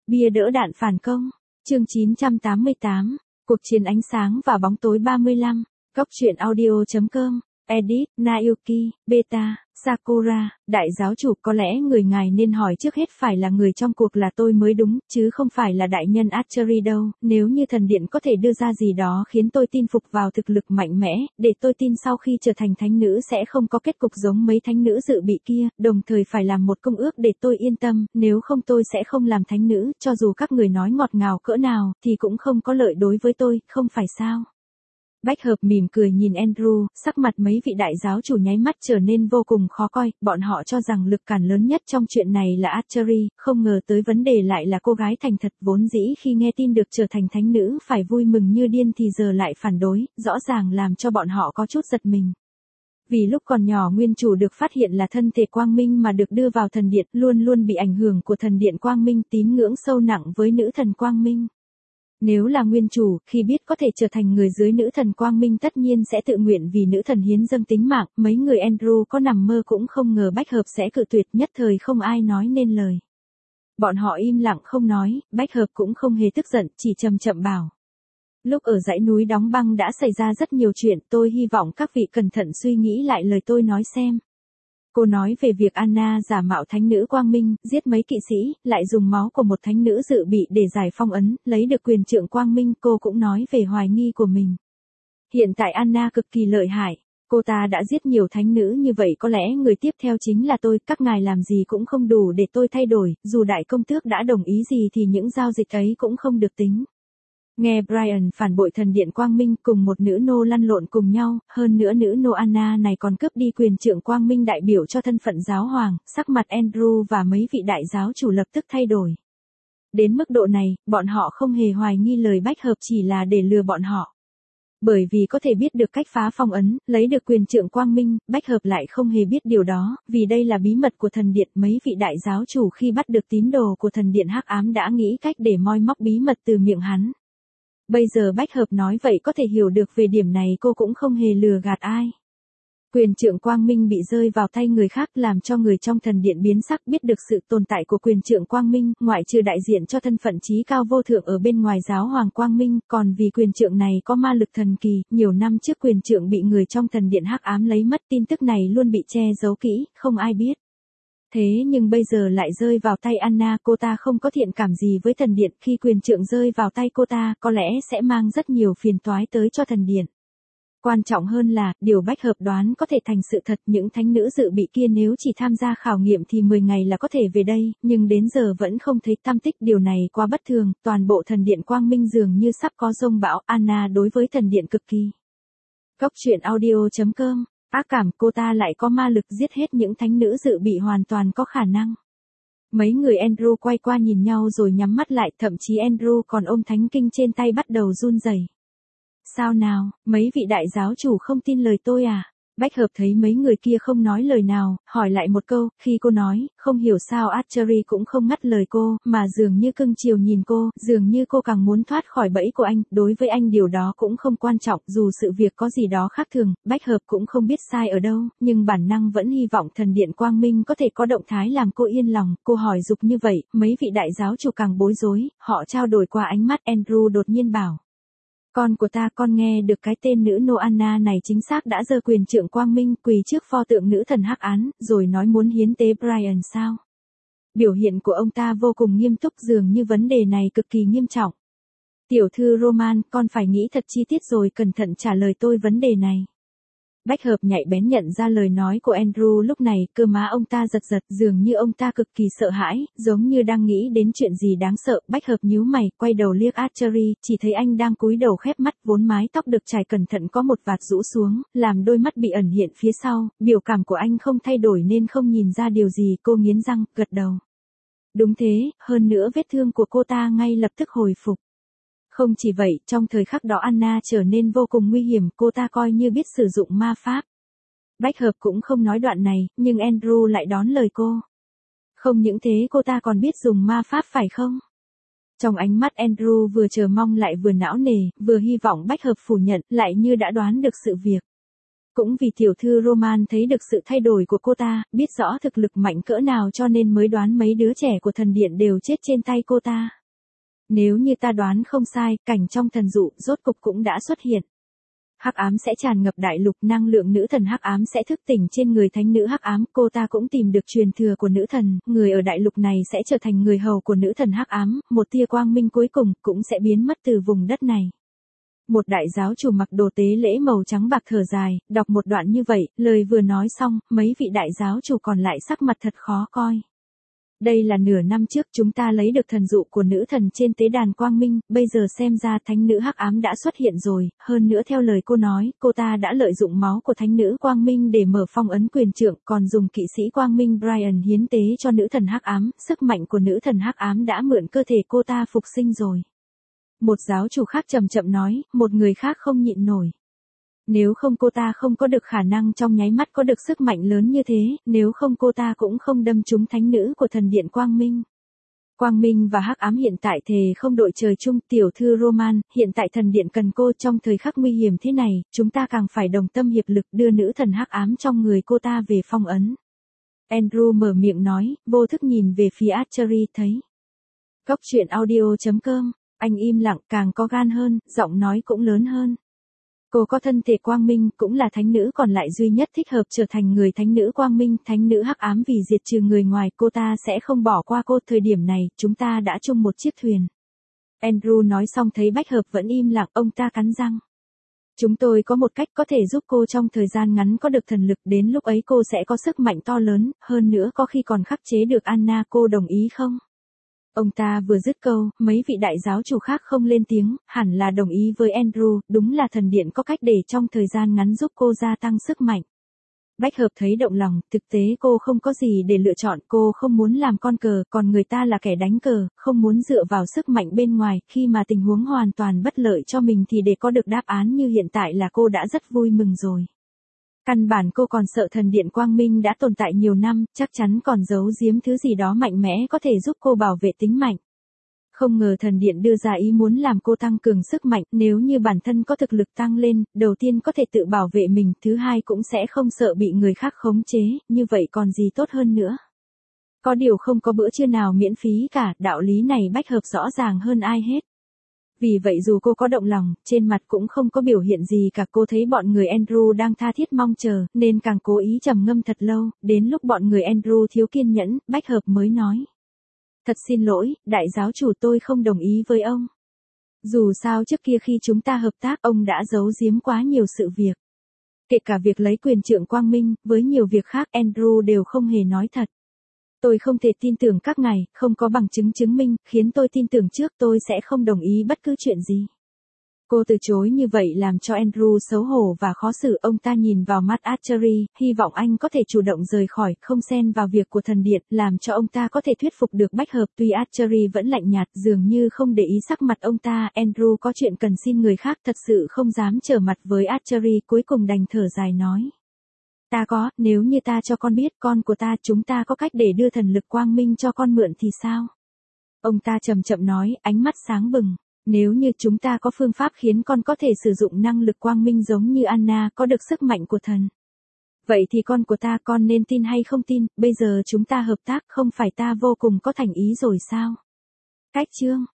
Bia đỡ đạn phản công. Chương 988. Cuộc chiến ánh sáng và bóng tối 35. Góc truyện audio.com. Edit, Naoki, Beta, Sakura, đại giáo chủ, có lẽ người ngài nên hỏi trước hết phải là người trong cuộc là tôi mới đúng, chứ không phải là đại nhân Archery đâu. Nếu như thần điện có thể đưa ra gì đó khiến tôi tin phục vào thực lực mạnh mẽ, để tôi tin sau khi trở thành thánh nữ sẽ không có kết cục giống mấy thánh nữ dự bị kia, đồng thời phải làm một công ước để tôi yên tâm, nếu không tôi sẽ không làm thánh nữ, cho dù các người nói ngọt ngào cỡ nào, thì cũng không có lợi đối với tôi, không phải sao? Bách hợp mỉm cười nhìn Andrew, sắc mặt mấy vị đại giáo chủ nháy mắt trở nên vô cùng khó coi, bọn họ cho rằng lực cản lớn nhất trong chuyện này là Archery, không ngờ tới vấn đề lại là cô gái thành thật vốn dĩ khi nghe tin được trở thành thánh nữ phải vui mừng như điên thì giờ lại phản đối, rõ ràng làm cho bọn họ có chút giật mình. Vì lúc còn nhỏ nguyên chủ được phát hiện là thân thể quang minh mà được đưa vào thần điện, luôn luôn bị ảnh hưởng của thần điện quang minh, tín ngưỡng sâu nặng với nữ thần quang minh. Nếu là nguyên chủ, khi biết có thể trở thành người dưới nữ thần quang minh tất nhiên sẽ tự nguyện vì nữ thần hiến dâng tính mạng, mấy người Andrew có nằm mơ cũng không ngờ Bách hợp sẽ cự tuyệt, nhất thời không ai nói nên lời. Bọn họ im lặng không nói, Bách hợp cũng không hề tức giận, chỉ chậm chậm bảo. Lúc ở dãy núi đóng băng đã xảy ra rất nhiều chuyện, tôi hy vọng các vị cẩn thận suy nghĩ lại lời tôi nói xem. Cô nói về việc Anna giả mạo thánh nữ quang minh, giết mấy kỵ sĩ, lại dùng máu của một thánh nữ dự bị để giải phong ấn, lấy được quyền trượng quang minh. Cô cũng nói về hoài nghi của mình. Hiện tại Anna cực kỳ lợi hại. Cô ta đã giết nhiều thánh nữ như vậy, có lẽ người tiếp theo chính là tôi. Các ngài làm gì cũng không đủ để tôi thay đổi, dù đại công tước đã đồng ý gì thì những giao dịch ấy cũng không được tính. Nghe Brian phản bội thần điện quang minh cùng một nữ nô lăn lộn cùng nhau, hơn nữa nữ nô Anna này còn cướp đi quyền trượng quang minh đại biểu cho thân phận giáo hoàng, sắc mặt Andrew và mấy vị đại giáo chủ lập tức thay đổi. Đến mức độ này, bọn họ không hề hoài nghi lời Bách hợp chỉ là để lừa bọn họ. Bởi vì có thể biết được cách phá phong ấn, lấy được quyền trượng quang minh, Bách hợp lại không hề biết điều đó, vì đây là bí mật của thần điện. Mấy vị đại giáo chủ khi bắt được tín đồ của thần điện hắc ám đã nghĩ cách để moi móc bí mật từ miệng hắn. Bây giờ Bách hợp nói vậy có thể hiểu được về điểm này, cô cũng không hề lừa gạt ai. Quyền trượng quang minh bị rơi vào tay người khác làm cho người trong thần điện biến sắc, biết được sự tồn tại của quyền trượng quang minh, ngoại trừ đại diện cho thân phận trí cao vô thượng ở bên ngoài giáo hoàng quang minh, còn vì quyền trượng này có ma lực thần kỳ, nhiều năm trước quyền trượng bị người trong thần điện hắc ám lấy mất, tin tức này luôn bị che giấu kỹ, không ai biết. Thế nhưng bây giờ lại rơi vào tay Anna, cô ta không có thiện cảm gì với thần điện, khi quyền trượng rơi vào tay cô ta, có lẽ sẽ mang rất nhiều phiền toái tới cho thần điện. Quan trọng hơn là, điều Bách hợp đoán có thể thành sự thật, những thánh nữ dự bị kia nếu chỉ tham gia khảo nghiệm thì 10 ngày là có thể về đây, nhưng đến giờ vẫn không thấy tăm tích, điều này quá bất thường, toàn bộ thần điện quang minh dường như sắp có dông bão. Anna đối với thần điện cực kỳ. Góc truyện audio.com. Ác cảm, cô ta lại có ma lực giết hết những thánh nữ dự bị, hoàn toàn có khả năng. Mấy người Andrew quay qua nhìn nhau rồi nhắm mắt lại, thậm chí Andrew còn ôm thánh kinh trên tay bắt đầu run rẩy. Sao nào, mấy vị đại giáo chủ không tin lời tôi à? Bách hợp thấy mấy người kia không nói lời nào, hỏi lại một câu, khi cô nói, không hiểu sao Archery cũng không ngắt lời cô, mà dường như cưng chiều nhìn cô, dường như cô càng muốn thoát khỏi bẫy của anh, đối với anh điều đó cũng không quan trọng, dù sự việc có gì đó khác thường, Bách hợp cũng không biết sai ở đâu, nhưng bản năng vẫn hy vọng thần điện quang minh có thể có động thái làm cô yên lòng. Cô hỏi dục như vậy, mấy vị đại giáo chủ càng bối rối, họ trao đổi qua ánh mắt. Andrew đột nhiên bảo. Con của ta, con nghe được cái tên nữ nô Anna này chính xác đã giơ quyền trượng quang minh quỳ trước pho tượng nữ thần hắc ám, rồi nói muốn hiến tế Brian sao? Biểu hiện của ông ta vô cùng nghiêm túc, dường như vấn đề này cực kỳ nghiêm trọng. Tiểu thư Roman, con phải nghĩ thật chi tiết rồi cẩn thận trả lời tôi vấn đề này. Bách hợp nhạy bén nhận ra lời nói của Andrew lúc này, cơ má ông ta giật giật, dường như ông ta cực kỳ sợ hãi, giống như đang nghĩ đến chuyện gì đáng sợ. Bách hợp nhíu mày, quay đầu liếc Archery, chỉ thấy anh đang cúi đầu khép mắt, vốn mái tóc được trải cẩn thận có một vạt rũ xuống, làm đôi mắt bị ẩn hiện phía sau, biểu cảm của anh không thay đổi nên không nhìn ra điều gì. Cô nghiến răng, gật đầu. Đúng thế, hơn nữa vết thương của cô ta ngay lập tức hồi phục. Không chỉ vậy, trong thời khắc đó Anna trở nên vô cùng nguy hiểm, cô ta coi như biết sử dụng ma pháp. Bách hợp cũng không nói đoạn này, nhưng Andrew lại đón lời cô. Không những thế cô ta còn biết dùng ma pháp phải không? Trong ánh mắt Andrew vừa chờ mong lại vừa não nề, vừa hy vọng Bách hợp phủ nhận, lại như đã đoán được sự việc. Cũng vì tiểu thư Roman thấy được sự thay đổi của cô ta, biết rõ thực lực mạnh cỡ nào cho nên mới đoán mấy đứa trẻ của thần điện đều chết trên tay cô ta. Nếu như ta đoán không sai, cảnh trong thần dụ rốt cục cũng đã xuất hiện. Hắc ám sẽ tràn ngập đại lục, năng lượng nữ thần hắc ám sẽ thức tỉnh trên người thánh nữ hắc ám, cô ta cũng tìm được truyền thừa của nữ thần, người ở đại lục này sẽ trở thành người hầu của nữ thần hắc ám, một tia quang minh cuối cùng cũng sẽ biến mất từ vùng đất này. Một đại giáo chủ mặc đồ tế lễ màu trắng bạc thở dài, đọc một đoạn như vậy, lời vừa nói xong, mấy vị đại giáo chủ còn lại sắc mặt thật khó coi. Đây là nửa năm trước chúng ta lấy được thần dụ của nữ thần trên tế đàn quang minh, bây giờ xem ra thánh nữ hắc ám đã xuất hiện rồi, hơn nữa theo lời cô nói, cô ta đã lợi dụng máu của thánh nữ quang minh để mở phong ấn quyền trượng, còn dùng kỵ sĩ quang minh Brian hiến tế cho nữ thần hắc ám, sức mạnh của nữ thần hắc ám đã mượn cơ thể cô ta phục sinh rồi. Một giáo chủ khác chậm chậm nói, một người khác không nhịn nổi. Nếu không cô ta không có được khả năng trong nháy mắt có được sức mạnh lớn như thế, nếu không cô ta cũng không đâm trúng thánh nữ của thần điện Quang Minh. Quang Minh và hắc ám hiện tại thề không đội trời chung, tiểu thư Roman, hiện tại thần điện cần cô trong thời khắc nguy hiểm thế này, chúng ta càng phải đồng tâm hiệp lực đưa nữ thần hắc ám trong người cô ta về phong ấn. Andrew mở miệng nói, vô thức nhìn về phía Archery thấy. Cốc truyện audio.com, anh im lặng càng có gan hơn, giọng nói cũng lớn hơn. Cô có thân thể quang minh, cũng là thánh nữ còn lại duy nhất thích hợp trở thành người thánh nữ quang minh, thánh nữ hắc ám vì diệt trừ người ngoài, cô ta sẽ không bỏ qua cô. Thời điểm này, chúng ta đã chung một chiếc thuyền. Andrew nói xong thấy Bách Hợp vẫn im lặng, ông ta cắn răng. Chúng tôi có một cách có thể giúp cô trong thời gian ngắn có được thần lực, đến lúc ấy cô sẽ có sức mạnh to lớn, hơn nữa có khi còn khắc chế được Anna, cô đồng ý không? Ông ta vừa dứt câu, mấy vị đại giáo chủ khác không lên tiếng, hẳn là đồng ý với Andrew, đúng là thần điện có cách để trong thời gian ngắn giúp cô gia tăng sức mạnh. Bách Hợp thấy động lòng, thực tế cô không có gì để lựa chọn, cô không muốn làm con cờ, còn người ta là kẻ đánh cờ, không muốn dựa vào sức mạnh bên ngoài, khi mà tình huống hoàn toàn bất lợi cho mình thì để có được đáp án như hiện tại là cô đã rất vui mừng rồi. Căn bản cô còn sợ thần điện Quang Minh đã tồn tại nhiều năm, chắc chắn còn giấu giếm thứ gì đó mạnh mẽ có thể giúp cô bảo vệ tính mạnh. Không ngờ thần điện đưa ra ý muốn làm cô tăng cường sức mạnh, nếu như bản thân có thực lực tăng lên, đầu tiên có thể tự bảo vệ mình, thứ hai cũng sẽ không sợ bị người khác khống chế, như vậy còn gì tốt hơn nữa. Có điều không có bữa trưa nào miễn phí cả, đạo lý này Bách Hợp rõ ràng hơn ai hết. Vì vậy dù cô có động lòng, trên mặt cũng không có biểu hiện gì cả, cô thấy bọn người Andrew đang tha thiết mong chờ, nên càng cố ý trầm ngâm thật lâu, đến lúc bọn người Andrew thiếu kiên nhẫn, Bách Hợp mới nói. Thật xin lỗi, đại giáo chủ, tôi không đồng ý với ông. Dù sao trước kia khi chúng ta hợp tác, ông đã giấu giếm quá nhiều sự việc. Kể cả việc lấy quyền trượng Quang Minh, với nhiều việc khác Andrew đều không hề nói thật. Tôi không thể tin tưởng các ngài, không có bằng chứng chứng minh, khiến tôi tin tưởng trước tôi sẽ không đồng ý bất cứ chuyện gì. Cô từ chối như vậy làm cho Andrew xấu hổ và khó xử, ông ta nhìn vào mắt Archery, hy vọng anh có thể chủ động rời khỏi, không xen vào việc của thần điện, làm cho ông ta có thể thuyết phục được Bách Hợp. Tuy Archery vẫn lạnh nhạt, dường như không để ý sắc mặt ông ta, Andrew có chuyện cần xin người khác, thật sự không dám trở mặt với Archery, cuối cùng đành thở dài nói. Ta có, nếu như ta cho con biết con của ta, chúng ta có cách để đưa thần lực quang minh cho con mượn thì sao? Ông ta chậm chậm nói, ánh mắt sáng bừng. Nếu như chúng ta có phương pháp khiến con có thể sử dụng năng lực quang minh giống như Anna, có được sức mạnh của thần. Vậy thì con của ta, con nên tin hay không tin, bây giờ chúng ta hợp tác, không phải ta vô cùng có thành ý rồi sao? Cách chương